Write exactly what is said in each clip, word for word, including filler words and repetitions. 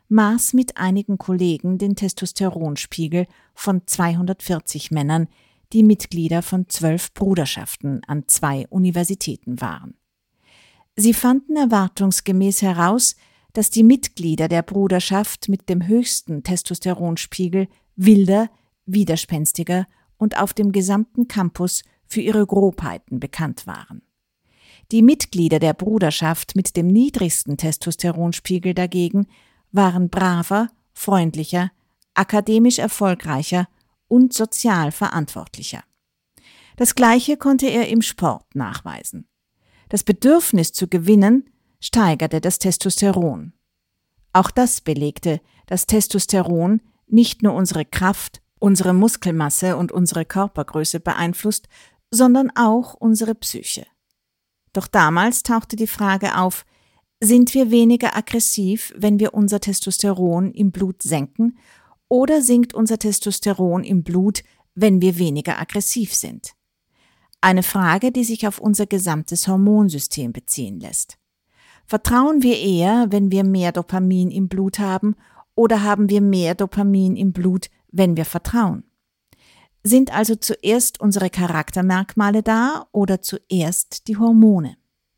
maß mit einigen Kollegen den Testosteronspiegel von zweihundertvierzig Männern, die Mitglieder von zwölf Bruderschaften an zwei Universitäten waren. Sie fanden erwartungsgemäß heraus, dass die Mitglieder der Bruderschaft mit dem höchsten Testosteronspiegel wilder, widerspenstiger und auf dem gesamten Campus für ihre Grobheiten bekannt waren. Die Mitglieder der Bruderschaft mit dem niedrigsten Testosteronspiegel dagegen waren braver, freundlicher, akademisch erfolgreicher und sozial verantwortlicher. Das Gleiche konnte er im Sport nachweisen. Das Bedürfnis zu gewinnen steigerte das Testosteron. Auch das belegte, dass Testosteron nicht nur unsere Kraft, unsere Muskelmasse und unsere Körpergröße beeinflusst, sondern auch unsere Psyche. Doch damals tauchte die Frage auf, sind wir weniger aggressiv, wenn wir unser Testosteron im Blut senken, oder sinkt unser Testosteron im Blut, wenn wir weniger aggressiv sind? Eine Frage, die sich auf unser gesamtes Hormonsystem beziehen lässt. Vertrauen wir eher, wenn wir mehr Dopamin im Blut haben, oder haben wir mehr Dopamin im Blut, wenn wir vertrauen? Sind also zuerst unsere Charaktermerkmale da oder zuerst die Hormone?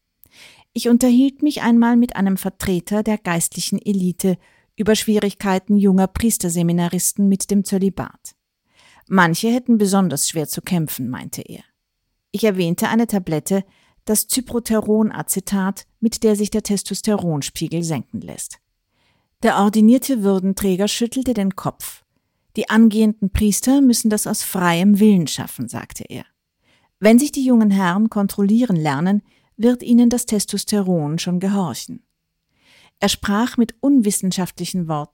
Ich unterhielt mich einmal mit einem Vertreter der geistlichen Elite über Schwierigkeiten junger Priesterseminaristen mit dem Zölibat. Manche hätten besonders schwer zu kämpfen, meinte er. Ich erwähnte eine Tablette, das Cyproteronacetat, mit der sich der Testosteronspiegel senken lässt. Der ordinierte Würdenträger schüttelte den Kopf. Die angehenden Priester müssen das aus freiem Willen schaffen, sagte er. Wenn sich die jungen Herren kontrollieren lernen, wird ihnen das Testosteron schon gehorchen. Er sprach mit unwissenschaftlichen Worten